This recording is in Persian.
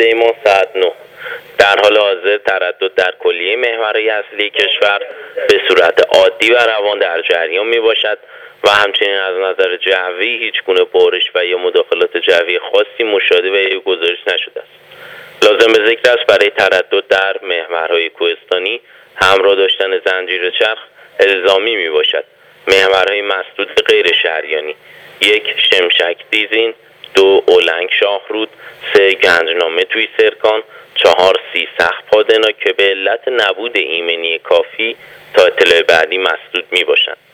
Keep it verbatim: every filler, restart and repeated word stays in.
آماده ایمان ساعت نه. در حال حاضر تردد در کلیه محورهای اصلی کشور به صورت عادی و روان در جریان می باشد و همچنین از نظر جوی هیچ گونه بارش و یا مداخلات جوی خاصی مشاهده و یا گزارش نشده است. لازم به ذکر است برای تردد در محورهای کوهستانی همراه داشتن زنجیر چرخ الزامی می باشد. محورهای مسدود غیر شهریانی: یک شمشک دیزین، دو اولنگ شاهرود، سه گنجنامه توی سرکان، چهار سی سخپادنا که به علت نبود ایمنی کافی تا اطلاع بعدی مسدود می باشند.